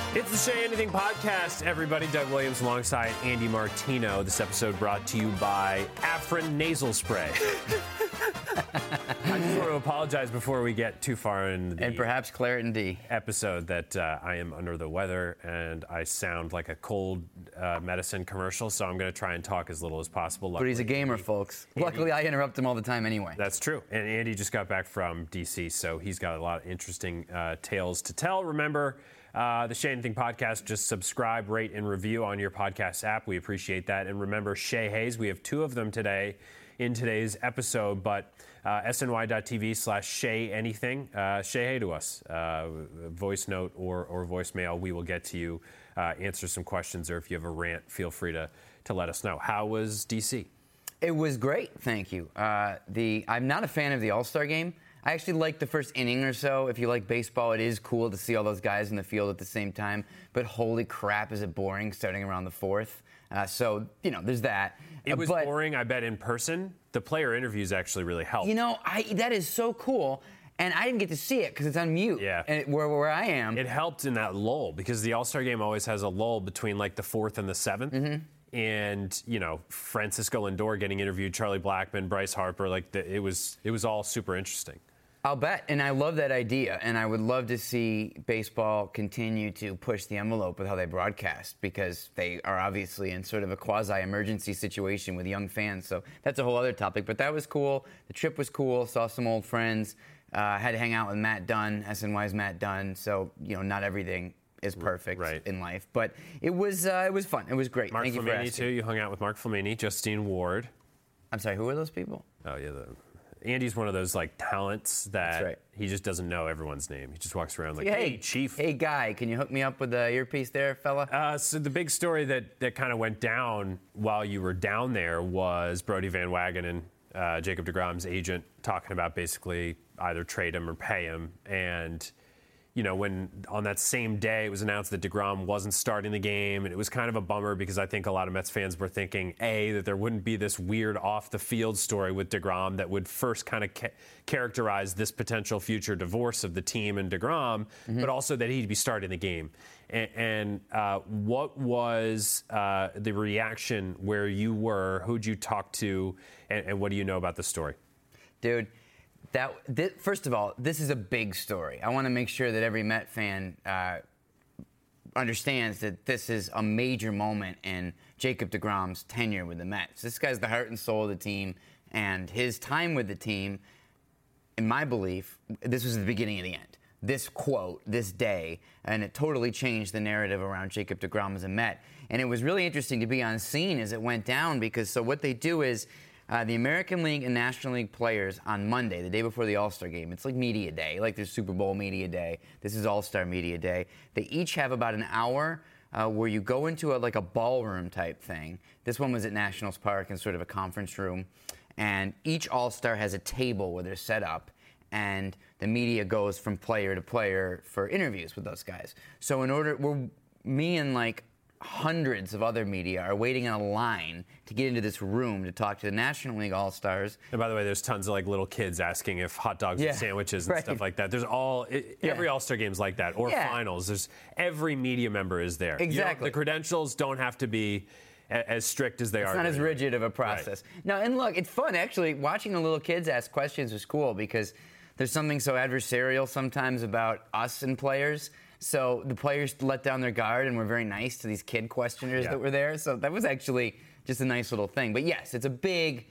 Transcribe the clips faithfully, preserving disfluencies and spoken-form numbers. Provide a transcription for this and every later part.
It's the Say Anything podcast, everybody. Doug Williams alongside Andy Martino. This episode brought to you by Afrin Nasal Spray. I just want to apologize before we get too far in the and perhaps Claritin D episode that uh, I am under the weather and I sound like a cold uh, medicine commercial, so I'm going to try and talk as little as possible. Luckily, but he's a gamer, Andy, folks. Andy, Luckily, I interrupt him all the time anyway. That's true. And Andy just got back from D C, so he's got a lot of interesting uh, tales to tell. Remember, Uh, the Say Anything podcast, just subscribe, rate, and review on your podcast app. We appreciate that. And remember, Shay Hayes, we have two of them today in today's episode, but uh, sny.tv slash Shay Anything. Uh, Shay Hey to us. Uh, voice note or, or voicemail. We will get to you, uh, answer some questions, or if you have a rant, feel free to, to let us know. How was D C? It was great, thank you. Uh, the I'm not a fan of the All-Star game. I actually like the first inning or so. If you like baseball, it is cool to see all those guys in the field at the same time. But holy crap, is it boring starting around the fourth. Uh, so, you know, there's that. It was uh, but, boring, I bet, in person. The player interviews actually really helped. You know, I, that is so cool. And I didn't get to see it because it's on mute. Yeah. And it, where, where I am. It helped in that lull because the All-Star game always has a lull between like the fourth and the seventh. Mm-hmm. And, you know, Francisco Lindor getting interviewed, Charlie Blackmon, Bryce Harper, like the, it was it was all super interesting. I'll bet, and I love that idea, and I would love to see baseball continue to push the envelope with how they broadcast, because they are obviously in sort of a quasi-emergency situation with young fans, so that's a whole other topic, but that was cool. The trip was cool, saw some old friends, uh, had to hang out with Matt Dunn, S N Y's Matt Dunn, so, you know, not everything is perfect right. in life, but it was uh, it was fun. It was great. Mark Thank you for Flamini, asking. too. You hung out with Mark Flamini, Justine Ward. I'm sorry, who are those people? Oh, yeah, the... Andy's one of those like talents that right. he just doesn't know everyone's name. He just walks around like, hey, hey, Chief. Hey, guy, can you hook me up with the earpiece there, fella? Uh, so the big story that, that kind of went down while you were down there was Brodie Van Wagenen, uh, Jacob deGrom's agent, talking about basically either trade him or pay him. And, you know, when on that same day it was announced that DeGrom wasn't starting the game, and it was kind of a bummer because I think a lot of Mets fans were thinking, A, that there wouldn't be this weird off-the-field story with DeGrom that would first kind of ca- characterize this potential future divorce of the team and DeGrom, mm-hmm. but also that he'd be starting the game. And, and uh, what was uh, the reaction where you were? Who'd you talk to, and, and what do you know about the story? Dude. That th- first of all, this is a big story. I want to make sure that every Met fan uh, understands that this is a major moment in Jacob deGrom's tenure with the Mets. This guy's the heart and soul of the team, and his time with the team, in my belief, this was the beginning of the end. This quote, this day, and it totally changed the narrative around Jacob deGrom as a Met. And it was really interesting to be on scene as it went down, because so what they do is, Uh, the American League and National League players on Monday, the day before the All-Star game, it's like media day, like there's Super Bowl media day. This is All-Star media day. They each have about an hour uh, where you go into a, like a ballroom type thing. This one was at Nationals Park in sort of a conference room. And each All-Star has a table where they're set up, and the media goes from player to player for interviews with those guys. So in order, we're, me and like hundreds of other media are waiting in a line to get into this room to talk to the National League All-Stars. And by the way, there's tons of like little kids asking if hot dogs yeah, and sandwiches and right. stuff like that. There's all it, yeah. every All-Star game's like that, or yeah. finals. There's every media member is there. Exactly. The credentials don't have to be a, as strict as they it's are. It's not as anyway. rigid of a process. Right. No, and look, it's fun actually. Watching the little kids ask questions was cool because there's something so adversarial sometimes about us and players. So the players let down their guard and were very nice to these kid questioners yeah. that were there. So that was actually just a nice little thing. But yes, it's a big,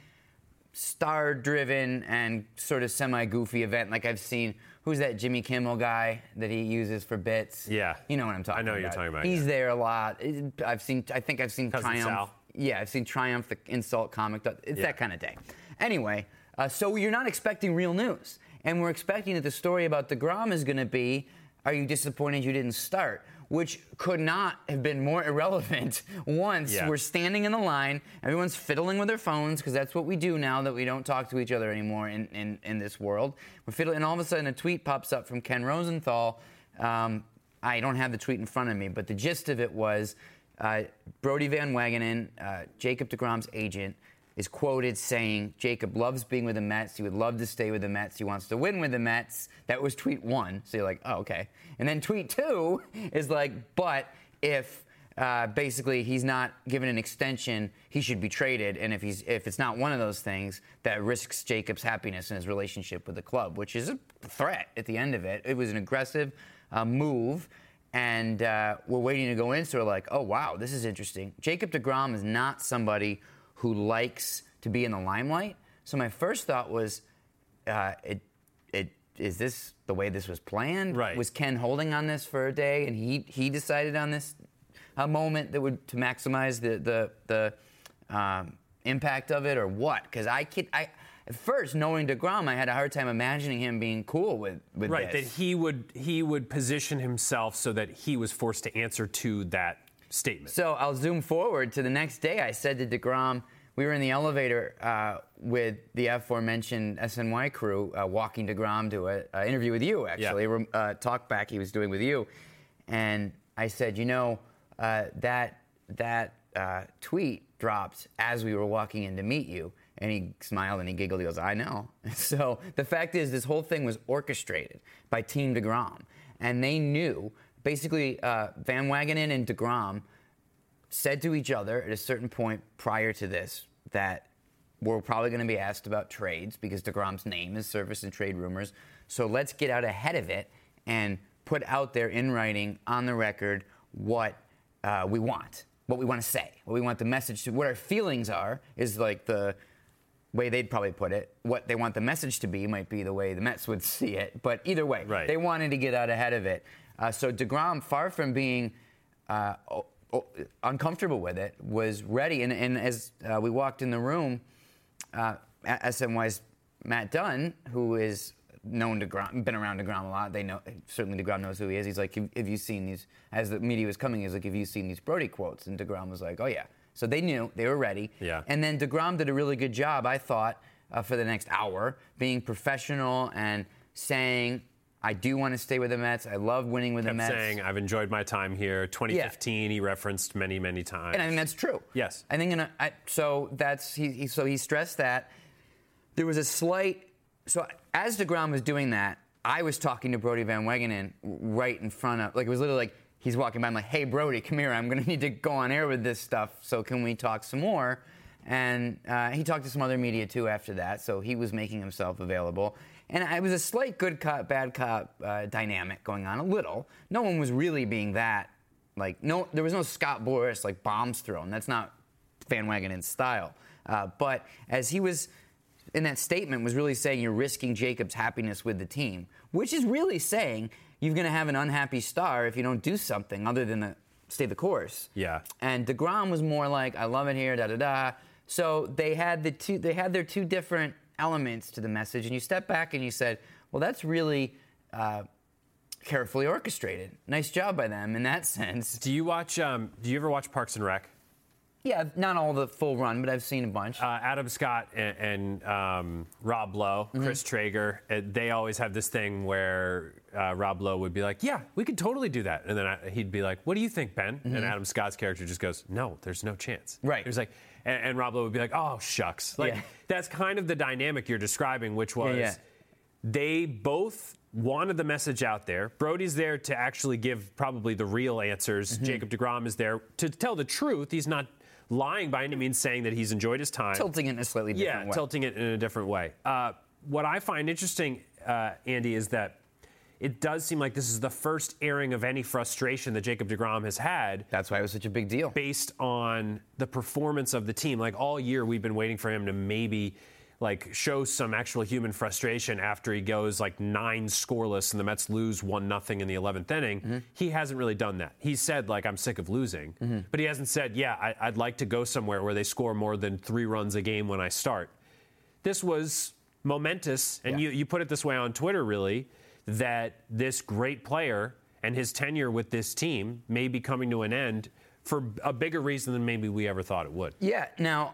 star-driven and sort of semi-goofy event. Like I've seen, who's that Jimmy Kimmel guy that he uses for bits? Yeah. You know what I'm talking about. I know what you're talking about. He's yeah. there a lot. I've seen, I think I've seen Cousin Triumph. Sal. Yeah, I've seen Triumph, the insult comic. It's yeah. that kind of day. Anyway, uh, so you're not expecting real news. And we're expecting that the story about DeGrom is going to be, are you disappointed you didn't start? Which could not have been more irrelevant once yeah. we're standing in the line, everyone's fiddling with their phones, because that's what we do now that we don't talk to each other anymore in, in, in this world. We're fiddling, and all of a sudden a tweet pops up from Ken Rosenthal. Um, I don't have the tweet in front of me, but the gist of it was uh, Brodie Van Wagenen, uh, Jacob deGrom's agent, is quoted saying Jacob loves being with the Mets. He would love to stay with the Mets. He wants to win with the Mets. That was tweet one. So you're like, oh, okay. And then tweet two is like, but if uh, basically he's not given an extension, he should be traded. And if he's if it's not one of those things, that risks Jacob's happiness and his relationship with the club, which is a threat at the end of it. It was an aggressive uh, move. And uh, we're waiting to go in, so we're like, oh, wow, this is interesting. Jacob deGrom is not somebody who likes to be in the limelight. So my first thought was, uh, it, it, is this the way this was planned? Right. Was Ken holding on this for a day, and he he decided on this a moment that would to maximize the the the um, impact of it, or what? Because I could I. At first, knowing deGrom, I had a hard time imagining him being cool with, with right, this. That he would he would position himself so that he was forced to answer to that statement. So I'll zoom forward to the next day. I said to deGrom, we were in the elevator uh, with the aforementioned S N Y crew, uh, walking deGrom to an interview with you, actually, Yeah. a uh, talk back he was doing with you. And I said, you know, uh, that, that uh, tweet dropped as we were walking in to meet you. And he smiled and he giggled. He goes, I know. So the fact is, this whole thing was orchestrated by Team deGrom. And they knew, basically, uh, Van Wagenen and deGrom said to each other at a certain point prior to this that we're probably going to be asked about trades because deGrom's name is surfaced in trade rumors. So let's get out ahead of it and put out there in writing, on the record, what uh, we want, what we want to say, what we want the message to, what our feelings are, is like the way they'd probably put it. What they want the message to be might be the way the Mets would see it. But either way, right. They wanted to get out ahead of it. Uh, so deGrom, far from being uh, o- o- uncomfortable with it, was ready. And, and as uh, we walked in the room, uh, S N Y's Matt Dunn, who is known deGrom, been around deGrom a lot. They know, certainly deGrom knows who he is. He's like, have, have you seen these, as the media was coming, he's like, have you seen these Brody quotes? And deGrom was like, oh yeah. So they knew, they were ready. Yeah. And then deGrom did a really good job, I thought, uh, for the next hour, being professional and saying, I do want to stay with the Mets. I love winning with Kept the Mets. saying, I've enjoyed my time here. twenty fifteen, yeah. He referenced many, many times. And I think that's true. Yes. I think, in a, I, so that's, he, he, so he stressed that. There was a slight, so as deGrom was doing that, I was talking to Brodie Van Wagenen right in front of, like, it was literally like, he's walking by, I'm like, hey, Brodie, come here. I'm going to need to go on air with this stuff, so can we talk some more? And uh, he talked to some other media, too, after that, so he was making himself available. And it was a slight good cop, bad cop uh, dynamic going on, a little. No one was really being that, like, no, there was no Scott Boras, like, bombs thrown. That's not Van Wagenen's style. Uh, but as he was, in that statement, was really saying you're risking Jacob's happiness with the team, which is really saying you're going to have an unhappy star if you don't do something other than the, stay the course. Yeah. And deGrom was more like, I love it here, da da da. So they had the two. They had their two different elements to the message, and you step back and you said, well, that's really uh, carefully orchestrated. Nice job by them in that sense. Do you watch? Um, do you ever watch Parks and Rec? Yeah, not all the full run, but I've seen a bunch. Uh, Adam Scott and, and um, Rob Lowe, mm-hmm. Chris Traeger, uh, they always have this thing where uh, Rob Lowe would be like, yeah, we could totally do that. And then I, he'd be like, what do you think, Ben? Mm-hmm. And Adam Scott's character just goes, no, there's no chance. Right. He was like, and, and Rob Lowe would be like, oh, shucks. Like, yeah. That's kind of the dynamic you're describing, which was yeah, yeah. they both wanted the message out there. Brodie's there to actually give probably the real answers. Mm-hmm. Jacob deGrom is there to tell the truth. He's not lying by any means, saying that he's enjoyed his time. Tilting it in a slightly different yeah, way. tilting it in a different way. Uh, what I find interesting, uh, Andy, is that it does seem like this is the first airing of any frustration that Jacob deGrom has had. That's why it was such a big deal. Based on the performance of the team. Like, all year we've been waiting for him to maybe like show some actual human frustration after he goes like nine scoreless and the Mets lose one nothing in the eleventh inning. Mm-hmm. He hasn't really done that. He said, like, I'm sick of losing. Mm-hmm. But he hasn't said, yeah, I, I'd like to go somewhere where they score more than three runs a game when I start. This was momentous, and yeah. you, you put it this way on Twitter, really, that this great player and his tenure with this team may be coming to an end for a bigger reason than maybe we ever thought it would. Yeah, now,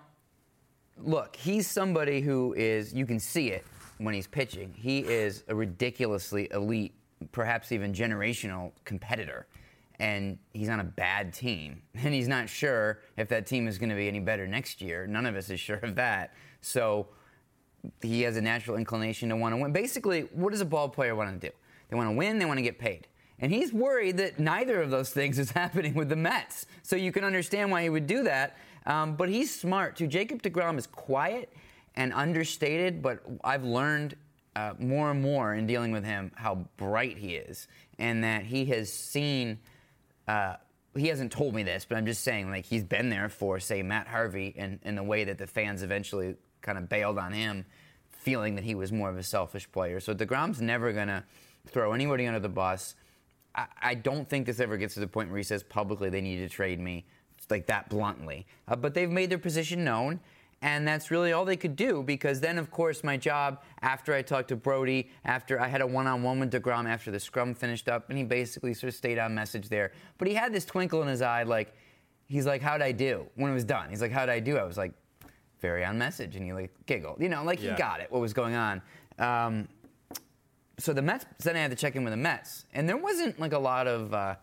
look, he's somebody who is, you can see it when he's pitching. He is a ridiculously elite, perhaps even generational competitor. and he's on a bad team, and he's not sure if that team is going to be any better next year. None of us is sure of that. So he has a natural inclination to want to win. Basically, what does a ball player want to do? They want to win, they want to get paid. And he's worried that neither of those things is happening with the Mets. So you can understand why he would do that. Um, but he's smart, too. Jacob deGrom is quiet and understated, but I've learned uh, more and more in dealing with him how bright he is, and that he has seen... Uh, he hasn't told me this, but I'm just saying, like, he's been there for, say, Matt Harvey, and in the way that the fans eventually kind of bailed on him, feeling that he was more of a selfish player. So deGrom's never going to throw anybody under the bus. I, I don't think this ever gets to the point where he says publicly they need to trade me, like that bluntly. Uh, but they've made their position known. And that's really all they could do, because then, of course, my job, after I talked to Brody, after I had a one-on-one with deGrom after the scrum finished up, and he basically sort of stayed on message there. But he had this twinkle in his eye, like, he's like, how'd I do? When it was done, he's like, how'd I do? I was like, very on message. And he, like, giggled. You know, like, yeah. He got it, what was going on. Um, so the Mets, then I had to check in with the Mets. And there wasn't, like, a lot of... Uh,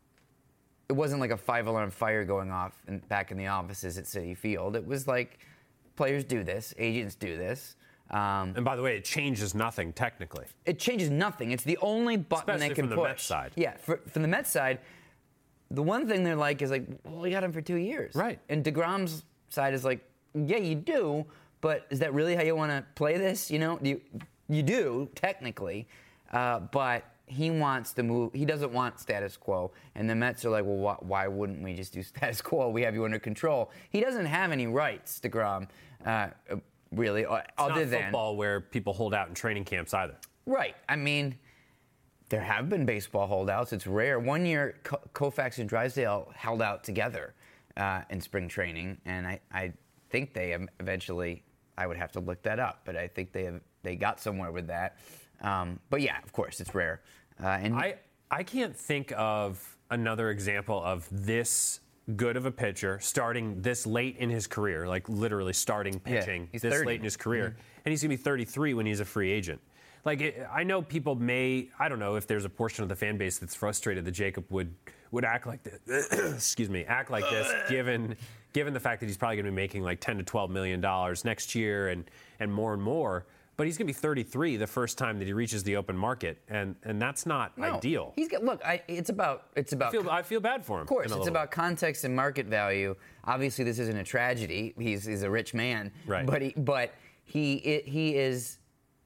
it wasn't like a five-alarm fire going off in, back in the offices at Citi Field. It was like... Players do this. Agents do this. Um, and by the way, it changes nothing technically. It changes nothing. It's the only button Especially they can from the push. Mets side. Yeah, for, from the Mets side, the one thing they're like is like, well, we got him for two years. Right. And deGrom's side is like, yeah, you do, but is that really how you want to play this? You know, you you do technically, uh, but he wants to move. He doesn't want status quo. And the Mets are like, well, wh- why wouldn't we just do status quo? We have you under control. He doesn't have any rights, deGrom. Uh, really, it's other not than football where people hold out in training camps either. Right. I mean, there have been baseball holdouts. It's rare. One year, Co- Koufax and Drysdale held out together uh, in spring training, and I, I think they eventually. I would have to look that up, but I think they have, they got somewhere with that. Um, but yeah, of course, it's rare. Uh, and I I can't think of another example of this good of a pitcher starting this late in his career, like literally starting pitching yeah, this thirty. late in his career, Mm-hmm. and he's gonna be thirty-three when he's a free agent. Like it, I know people may, I don't know if there's a portion of the fan base that's frustrated that Jacob would would act like this. excuse me, act like this, given given the fact that he's probably gonna be making like ten to twelve million dollars next year and and more and more. But he's going to be thirty-three the first time that he reaches the open market, and, and that's not no, ideal. He's got, look, I, it's about it's about. I feel, I feel bad for him. Of course, it's about way. context and market value. Obviously, this isn't a tragedy. He's he's a rich man, right? But he but he it, he is.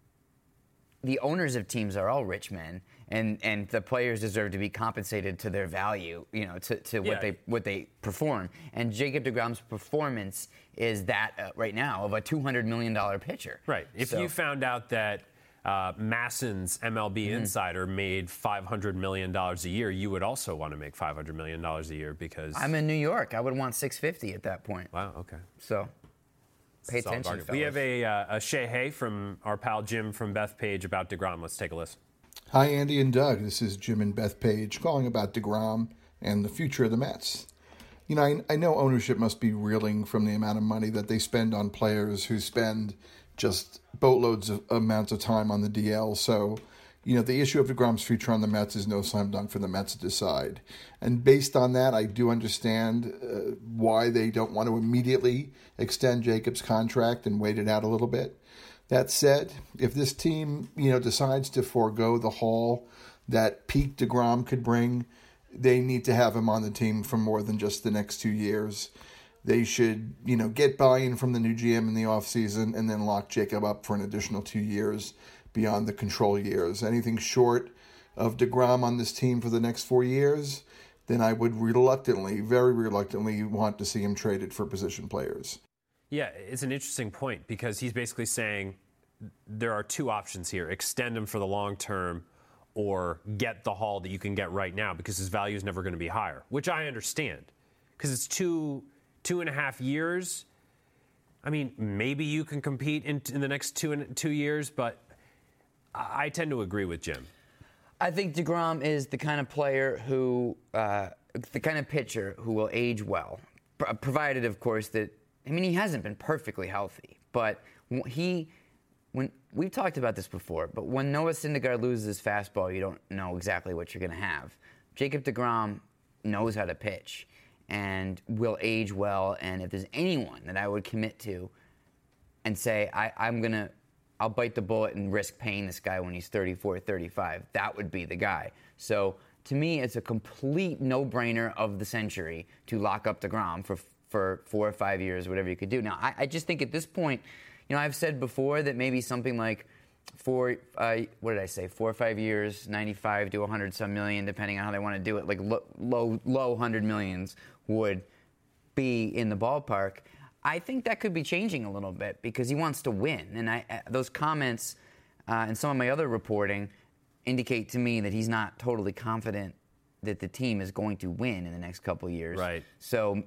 The owners of teams are all rich men, and, and the players deserve to be compensated to their value, you know, to, to yeah. what they what they perform. And Jacob deGrom's performance is that uh, right now of a two hundred million dollars pitcher. Right. If so, you found out that uh, Masson's M L B mm-hmm. insider made five hundred million dollars a year, you would also want to make five hundred million dollars a year because... I'm in New York. I would want six hundred fifty at that point. Wow, okay. So... Pay attention, fellas. We have a, uh, a Shay Hay from our pal Jim from Bethpage about deGrom. Let's take a listen. Hi, Andy and Doug. This is Jim and Bethpage calling about deGrom and the future of the Mets. You know, I, I know ownership must be reeling from the amount of money that they spend on players who spend just boatloads of amounts of time on the D L. So, you know, the issue of deGrom's future on the Mets is no slam dunk for the Mets to decide. And based on that, I do understand uh, why they don't want to immediately extend Jacob's contract and wait it out a little bit. That said, if this team, you know, decides to forego the haul that peak deGrom could bring, they need to have him on the team for more than just the next two years. They should, you know, get buy-in from the new G M in the offseason and then lock Jacob up for an additional two years beyond the control years. Anything short of deGrom on this team for the next four years, then I would reluctantly, very reluctantly, want to see him traded for position players. Yeah, it's an interesting point because he's basically saying there are two options here. Extend him for the long term or get the haul that you can get right now because his value is never going to be higher, which I understand because it's two, two and a half years. I mean, maybe you can compete in, in the next two, and, two years, but I, I tend to agree with Jim. I think deGrom is the kind of player who, uh, the kind of pitcher who will age well, provided, of course, that I mean, he hasn't been perfectly healthy, but he, when we've talked about this before, but when Noah Syndergaard loses his fastball, you don't know exactly what you're going to have. Jacob deGrom knows how to pitch and will age well. And if there's anyone that I would commit to and say, I, I'm going to, I'll bite the bullet and risk paying this guy when he's thirty-four, thirty-five, that would be the guy. So to me, it's a complete no-brainer of the century to lock up DeGrom for for four or five years, whatever you could do. Now, I, I just think at this point, you know, I've said before that maybe something like four, uh, what did I say, four or five years, ninety-five to one hundred some million, depending on how they want to do it, like low, low, low one hundred millions would be in the ballpark. I think that could be changing a little bit because he wants to win. And I, those comments uh, and some of my other reporting indicate to me that he's not totally confident that the team is going to win in the next couple of years. Right. So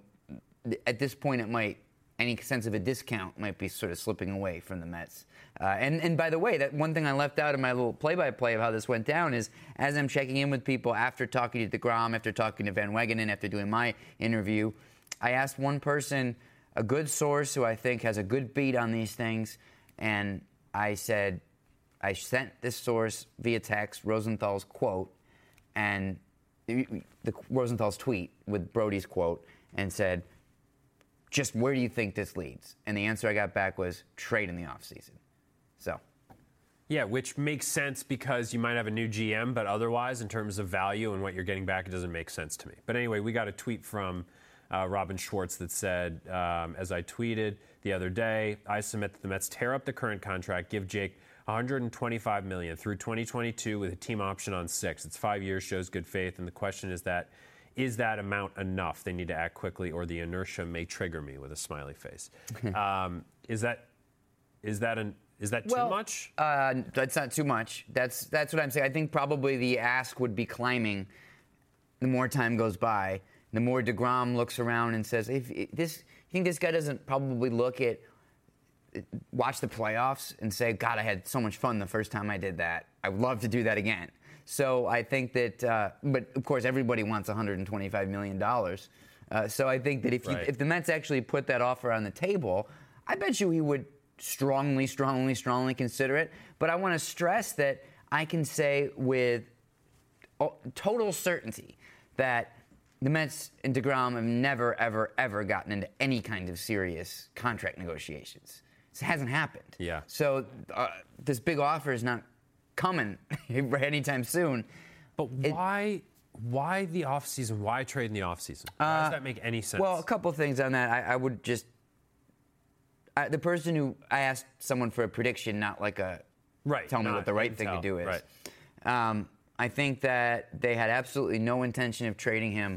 at this point, it might, any sense of a discount might be sort of slipping away from the Mets. Uh, and, and by the way, that one thing I left out in my little play-by-play of how this went down is as I'm checking in with people after talking to DeGrom, after talking to Van Wagenen, after doing my interview, I asked one person, a good source who I think has a good beat on these things, and I said, I sent this source via text Rosenthal's quote, and the, Rosenthal's tweet with Brody's quote, and said, just where do you think this leads? And the answer I got back was trade in the offseason. So. Yeah, which makes sense because you might have a new G M, but otherwise, in terms of value and what you're getting back, it doesn't make sense to me. But anyway, we got a tweet from Uh, Robin Schwartz that said, um, as I tweeted the other day, I submit that the Mets tear up the current contract, give Jake one hundred twenty-five million dollars through twenty twenty-two with a team option on six. It's five years, shows good faith, and the question is that, is that amount enough? They need to act quickly or the inertia may trigger me with a smiley face. um, is that is that an is that too well, much? Uh, that's not too much. That's that's what I'm saying. I think probably the ask would be climbing the more time goes by. The more DeGrom looks around and says, if, if this, you think this guy doesn't probably look at, watch the playoffs and say, God, I had so much fun the first time I did that. I would love to do that again. So I think that, uh, but of course, everybody wants one hundred twenty-five million dollars. Uh, so I think that if, you, right. if the Mets actually put that offer on the table, I bet you he would strongly, strongly, strongly consider it. But I want to stress that I can say with total certainty that the Mets and DeGrom have never, ever, ever gotten into any kind of serious contract negotiations. It hasn't happened. Yeah. So uh, this big offer is not coming anytime soon. But why it, why the offseason? Why trade in the offseason? Why uh, does that make any sense? Well, a couple of things on that. I, I would just... I, the person who... I asked someone for a prediction, not like a... Right. Tell me not, what the right thing tell. to do is. Right. Um, I think that they had absolutely no intention of trading him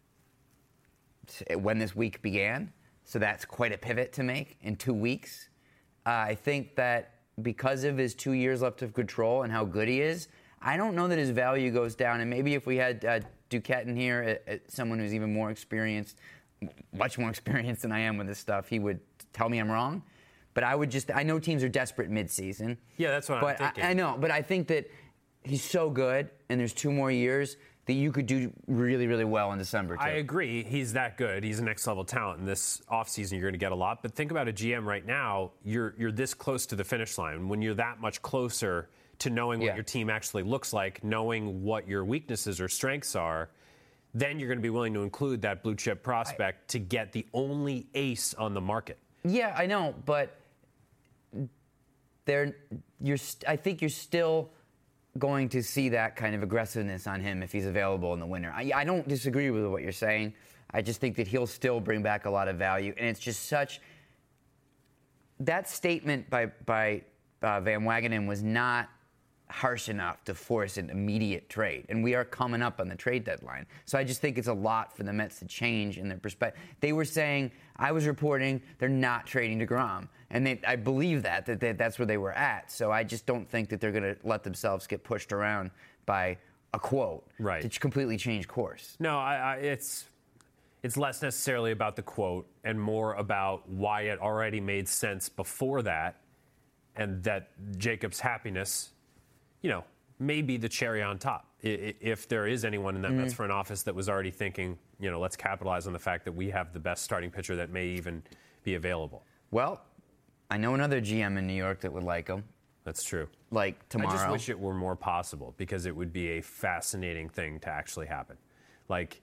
when this week began, so that's quite a pivot to make in two weeks. Uh, I think that because of his two years left of control and how good he is, I don't know that his value goes down. And maybe if we had uh, Duquette in here, uh, uh, someone who's even more experienced, much more experienced than I am with this stuff, he would tell me I'm wrong. But I would just, I know teams are desperate midseason. Yeah, that's what but I'm thinking. I, I know, but I think that he's so good, and there's two more years, that you could do really, really well in December, too. I agree. He's that good. He's a next-level talent. In this offseason, you're going to get a lot. But think about a G M right now. You're you're this close to the finish line. When you're that much closer to knowing what yeah. your team actually looks like, knowing what your weaknesses or strengths are, then you're going to be willing to include that blue-chip prospect I, to get the only ace on the market. Yeah, I know, but there, you're. I think you're still going to see that kind of aggressiveness on him if he's available in the winter. I, I don't disagree with what you're saying. I just think that he'll still bring back a lot of value. And it's just such... That statement by, by uh, Van Wagenen was not harsh enough to force an immediate trade. And we are coming up on the trade deadline. So I just think it's a lot for the Mets to change in their perspective. They were saying, I was reporting, they're not trading DeGrom. And they, I believe that, that they, that's where they were at. So I just don't think that they're going to let themselves get pushed around by a quote right. to completely change course. No, I, I, it's it's less necessarily about the quote and more about why it already made sense before that, and that Jacob's happiness, you know, may be the cherry on top. If there is anyone in that mm-hmm. Mets front office that was already thinking, you know, let's capitalize on the fact that we have the best starting pitcher that may even be available. Well, I know another G M in New York that would like him. That's true. Like tomorrow. I just wish it were more possible because it would be a fascinating thing to actually happen. Like,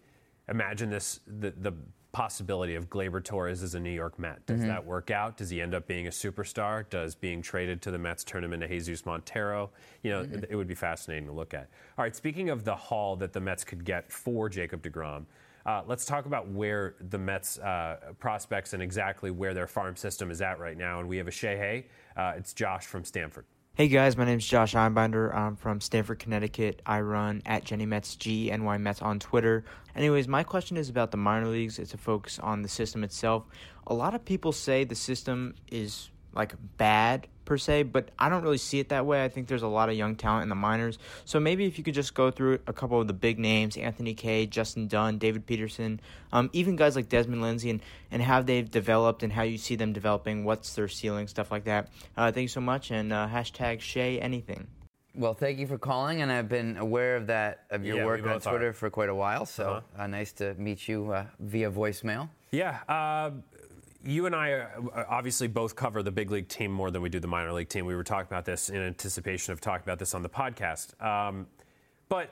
imagine this the, the possibility of Gleyber Torres as a New York Met. Does mm-hmm. that work out? Does he end up being a superstar? Does being traded to the Mets turn him into Jesus Montero? You know, mm-hmm. it, it would be fascinating to look at. All right, speaking of the haul that the Mets could get for Jacob deGrom, uh, let's talk about where the Mets uh, prospects and exactly where their farm system is at right now. And we have a Shea. Uh, it's Josh from Stanford. Hey guys, my name is Josh Einbinder. I'm from Stamford, Connecticut. I run at Jenny Mets G, N Y Mets on Twitter. Anyways, my question is about the minor leagues. It's a focus on the system itself. A lot of people say the system is like bad per se, but I don't really see it that way. I think there's a lot of young talent in the minors. So maybe if you could just go through a couple of the big names, Anthony Kay, Justin Dunn, David Peterson, um, even guys like Desmond Lindsay, and, and how they've developed and how you see them developing, what's their ceiling, stuff like that. Uh, thank you so much, and uh, hashtag Shea anything. Well, thank you for calling, and I've been aware of that, of your yeah, work on Twitter are. for quite a while, so uh-huh. uh, nice to meet you uh, via voicemail. Yeah, uh, you and I uh, obviously both cover the big league team more than we do the minor league team. We were talking about this in anticipation of talking about this on the podcast. Um, but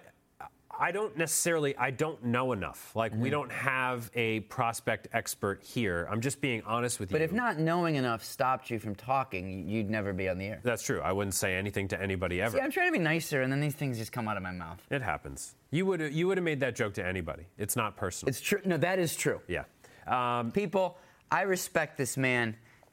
I don't necessarily, I don't know enough. Like, mm-hmm. we don't have a prospect expert here. I'm just being honest with you. But if not knowing enough stopped you from talking, you'd never be on the air. That's true. I wouldn't say anything to anybody ever. See, I'm trying to be nicer, and then these things just come out of my mouth. It happens. You would you would have made that joke to anybody. It's not personal. It's true. No, that is true. Yeah. Um, People, I respect this man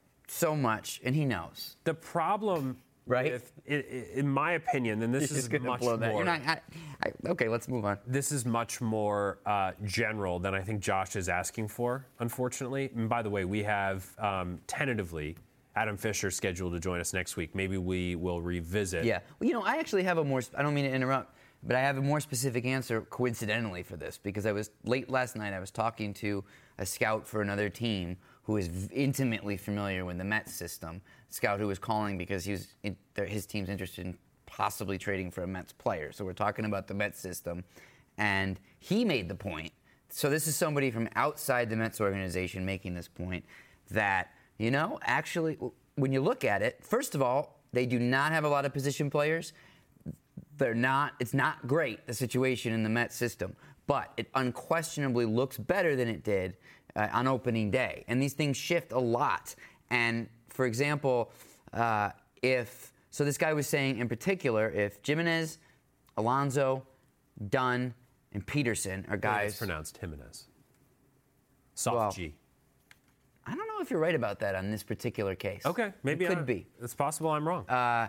so much, and he knows. The problem, right? With, in my opinion, and this You're is just gonna much blow that. more. You're not, I, I, okay, let's move on. This is much more uh, general than I think Josh is asking for, unfortunately. And by the way, we have um, tentatively Adam Fisher scheduled to join us next week. Maybe we will revisit. Yeah. Well, you know, I actually have a more, I don't mean to interrupt, but I have a more specific answer coincidentally for this, because I was late last night, I was talking to a scout for another team who is intimately familiar with the Mets system. A scout who was calling because he was in, his team's interested in possibly trading for a Mets player. So we're talking about the Mets system. And he made the point, so this is somebody from outside the Mets organization making this point, that, you know, actually, when you look at it, first of all, they do not have a lot of position players. They're not, it's not great, the situation in the Mets system, but it unquestionably looks better than it did uh, on opening day. And these things shift a lot. And for example, uh, if, so this guy was saying in particular, if Jimenez, Alonso, Dunn, and Peterson are guys. It's pronounced Jimenez. Soft well, G. I don't know if you're right about that on this particular case. Okay, maybe it could I, be. It's possible I'm wrong. Uh,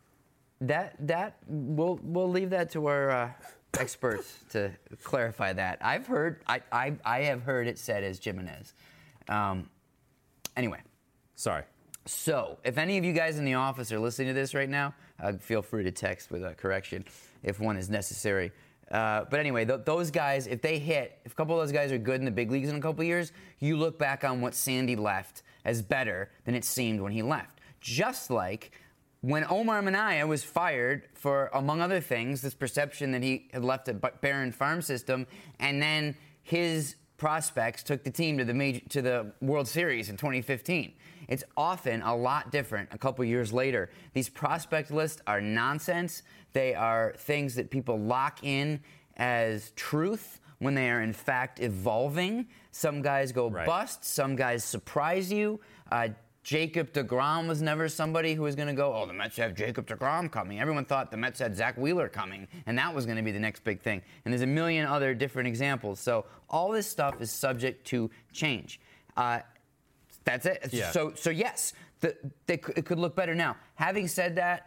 that that we'll we'll leave that to our uh, experts to clarify that. I've heard I, I I have heard it said as Jimenez. Um, anyway. Sorry. So, if any of you guys in the office are listening to this right now, uh, feel free to text with a correction if one is necessary. Uh, but anyway, th- those guys, if they hit, if a couple of those guys are good in the big leagues in a couple of years, you look back on what Sandy left as better than it seemed when he left. Just like when Omar Minaya was fired for, among other things, this perception that he had left a barren farm system, and then his prospects took the team to the major, to the World Series in twenty fifteen. It's often a lot different a couple years later. These prospect lists are nonsense. They are things that people lock in as truth when they are in fact evolving. Some guys go right. bust. Some guys surprise you. Uh, Jacob deGrom was never somebody who was going to go, oh, the Mets have Jacob deGrom coming. Everyone thought the Mets had Zach Wheeler coming, and that was going to be the next big thing. And there's a million other different examples. So all this stuff is subject to change. Uh, that's it. Yeah. So, so yes, the, they, it could look better now. Having said that,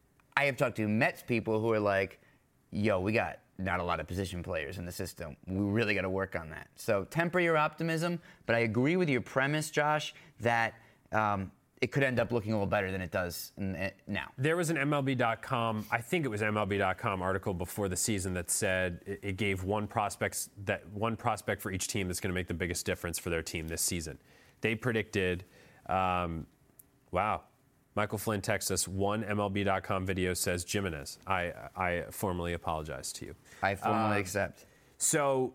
I have talked to Mets people who are like, yo, we got not a lot of position players in the system. We really got to work on that. So temper your optimism, but I agree with your premise, Josh, that um, it could end up looking a little better than it does in, in, now. There was an M L B dot com, I think it was M L B dot com article before the season that said it, it gave one prospects that one prospect for each team that's going to make the biggest difference for their team this season. They predicted, um, wow, Michael Flynn texts us, one M L B dot com video says Jimenez. I, I formally apologize to you. I formally um, accept. So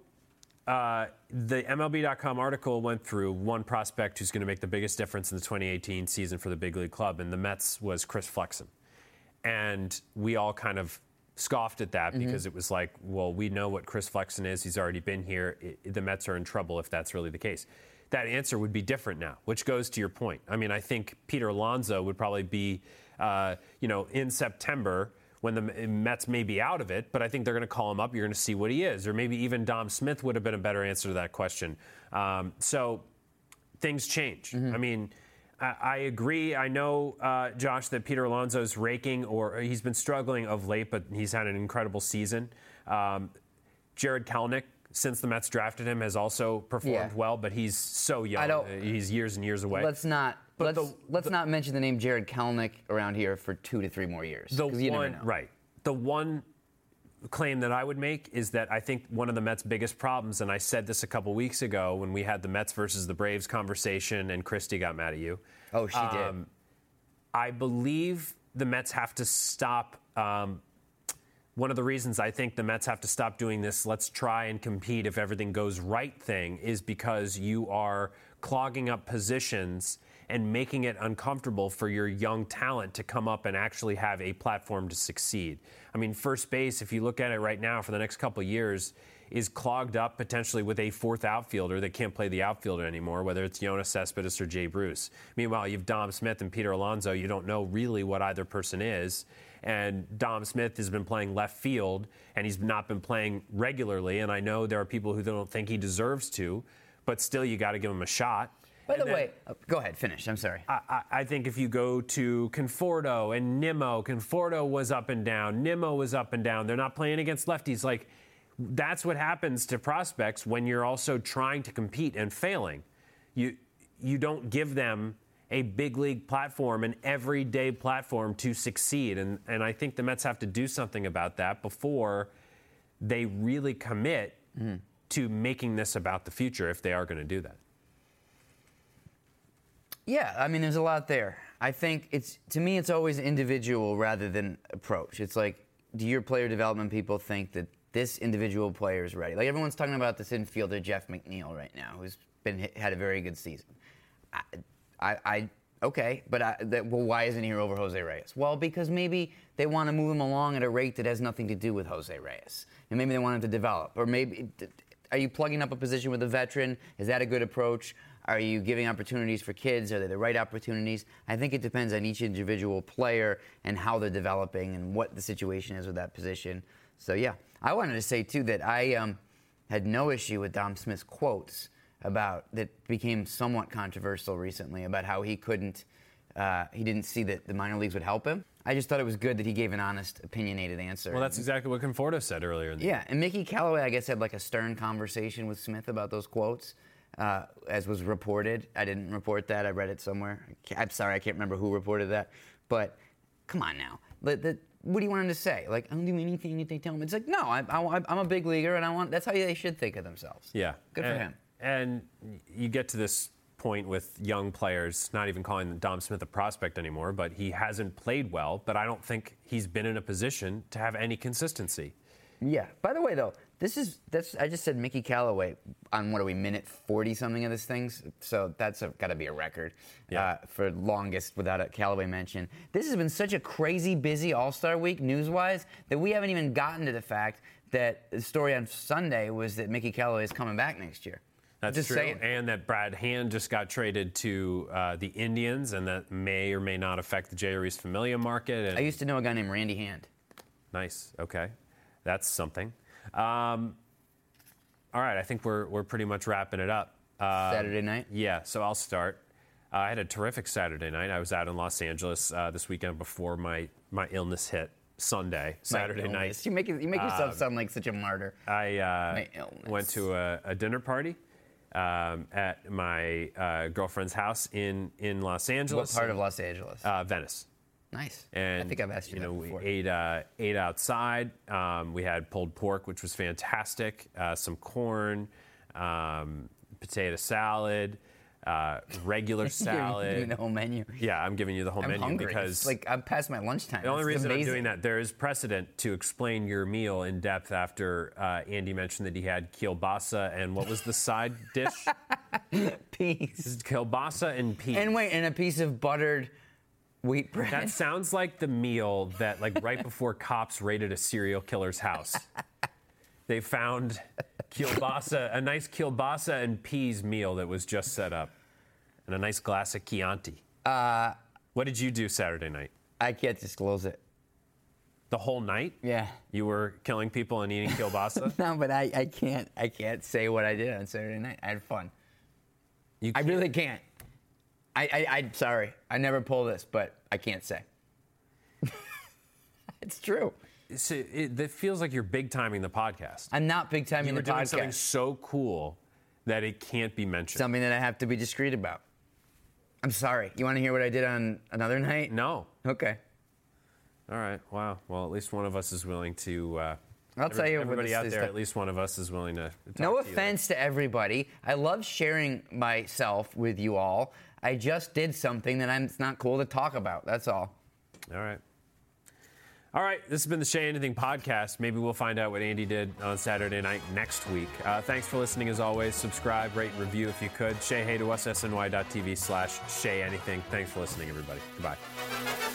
uh, the M L B dot com article went through one prospect who's going to make the biggest difference in the twenty eighteen season for the big league club, and the Mets was Chris Flexen. And we all kind of scoffed at that mm-hmm. because it was like, well, we know what Chris Flexen is. He's already been here. It, the Mets are in trouble if that's really the case. That answer would be different now, which goes to your point. I mean, I think Peter Alonso would probably be, uh, you know, in September when the Mets may be out of it, but I think they're going to call him up. You're going to see what he is. Or maybe even Dom Smith would have been a better answer to that question. Um, so things change. Mm-hmm. I mean, I, I agree. I know, uh, Josh, that Peter Alonso's raking, or he's been struggling of late, but he's had an incredible season. Um, Jared Kelenic, since the Mets drafted him, has also performed yeah. well, but he's so young. I don't, he's years and years away. Let's not but let's the, let's the, not mention the name Jared Kelenic around here for two to three more years. The you one, never know. Right. The one claim that I would make is that I think one of the Mets' biggest problems, and I said this a couple weeks ago when we had the Mets versus the Braves conversation, and Christy got mad at you. Oh, she um, did. I believe the Mets have to stop. Um, One of the reasons I think the Mets have to stop doing this, let's try and compete if everything goes right thing, is because you are clogging up positions and making it uncomfortable for your young talent to come up and actually have a platform to succeed. I mean, first base, if you look at it right now for the next couple of years, is clogged up potentially with a fourth outfielder that can't play the outfielder anymore, whether it's Yoenis Cespedes or Jay Bruce. Meanwhile, you have Dom Smith and Peter Alonso. You don't know really what either person is. And Dom Smith has been playing left field, and he's not been playing regularly. And I know there are people who don't think he deserves to, but still, you got to give him a shot. By and the then, way, oh, go ahead, finish. I'm sorry. I, I, I think if you go to Conforto and Nimmo, Conforto was up and down, Nimmo was up and down. They're not playing against lefties. Like, that's what happens to prospects when you're also trying to compete and failing. You you don't give them a big league platform, an everyday platform to succeed. And, and I think the Mets have to do something about that before they really commit mm. to making this about the future, if they are going to do that. Yeah, I mean, there's a lot there. I think it's, to me, it's always individual rather than approach. It's like, do your player development people think that this individual player is ready? Like, everyone's talking about this infielder, Jeff McNeil, right now, who's been had a very good season. I, I, I okay, but I, that, well, why isn't he here over Jose Reyes? Well, because maybe they want to move him along at a rate that has nothing to do with Jose Reyes, and maybe they want him to develop. Or maybe, are you plugging up a position with a veteran? Is that a good approach? Are you giving opportunities for kids? Are they the right opportunities? I think it depends on each individual player and how they're developing and what the situation is with that position. So, yeah. I wanted to say, too, that I um, had no issue with Dom Smith's quotes about that became somewhat controversial recently about how he couldn't, uh, he didn't see that the minor leagues would help him. I just thought it was good that he gave an honest, opinionated answer. Well, that's exactly what Conforto said earlier. In the yeah, and Mickey Callaway, I guess, had like a stern conversation with Smith about those quotes. Uh, as was reported. I didn't report that. I read it somewhere. I'm sorry, I can't remember who reported that. But come on now. The, the, what do you want him to say? Like, I don't do anything if they tell me. It's like, no, I, I, I'm a big leaguer, and I want. That's how they should think of themselves. Yeah. Good and, for him. And you get to this point with young players, not even calling Dom Smith a prospect anymore, but he hasn't played well, but I don't think he's been in a position to have any consistency. Yeah. By the way, though, this is that's I just said Mickey Callaway on what are we minute forty something of this thing, so that's got to be a record yeah. uh, for longest without a Callaway mention. This has been such a crazy busy All-Star week news wise that we haven't even gotten to the fact that the story on Sunday was that Mickey Callaway is coming back next year. That's just true, saying. And that Brad Hand just got traded to uh, the Indians, and that may or may not affect the Jeurys Familia market. And I used to know a guy named Randy Hand. Nice. Okay. That's something. Um, all right, I think we're we're pretty much wrapping it up. Uh, Saturday night? Yeah, so I'll start. Uh, I had a terrific Saturday night. I was out in Los Angeles uh, this weekend before my, my illness hit Sunday, Saturday night. You make, it, you make yourself um, sound like such a martyr. I uh, my illness. went to a, a dinner party um, at my uh, girlfriend's house in, in Los Angeles. What part of Los Angeles? Uh, Venice. Nice. And, I think I've asked you, you that know, before. we ate uh, ate outside. Um, we had pulled pork, which was fantastic. Uh, some corn, um, potato salad, uh, regular salad. You're giving me the whole menu. Yeah, I'm giving you the whole I'm menu hungry. because It's like I'm past my lunchtime. the only It's reason amazing. I'm doing that, there is precedent to explain your meal in depth after uh, Andy mentioned that he had kielbasa and what was the side dish? Peas. Kielbasa and peas. And wait, and a piece of buttered Wheat bread. That sounds like the meal that, like, right before cops raided a serial killer's house. They found kielbasa, a nice kielbasa and peas meal that was just set up, and a nice glass of Chianti. Uh, what did you do Saturday night? I can't disclose it. The whole night? Yeah. You were killing people and eating kielbasa? No, but I, I can't I can't say what I did on Saturday night. I had fun. You I can't- really can't. I, I I'm sorry. I never pull this, but I can't say. It's true. So it, it feels like you're big timing the podcast. I'm not big time You in were the doing something podcast. so cool that it can't be mentioned. Something that I have to be discreet about. I'm sorry. You want to hear what I did on another night? No. Okay. All right. Wow. Well, at least one of us is willing to. Uh, I'll tell you what Everybody this out is there, the- at least one of us is willing to. to No talk to you. offense to everybody. I love sharing myself with you all. I just did something that I'm, it's not cool to talk about. That's all. All right. All right. This has been the Shay Anything podcast. Maybe we'll find out what Andy did on Saturday night next week. Uh, thanks for listening as always. Subscribe, rate, and review if you could. Shay Hey to us, S N Y dot T V slash Shay Anything. Thanks for listening, everybody. Goodbye.